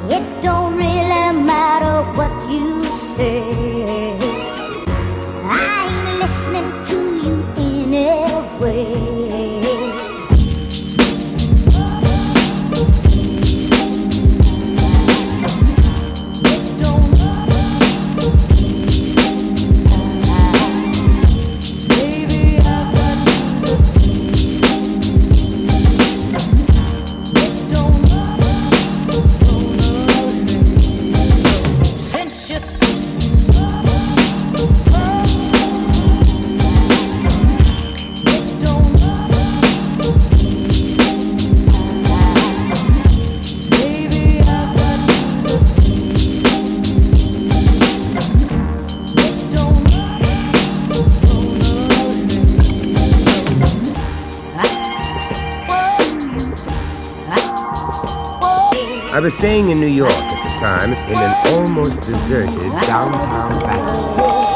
It don't really matter what you say. I ain't listening to you anyway. I was staying in New York at the time in an almost deserted downtown back.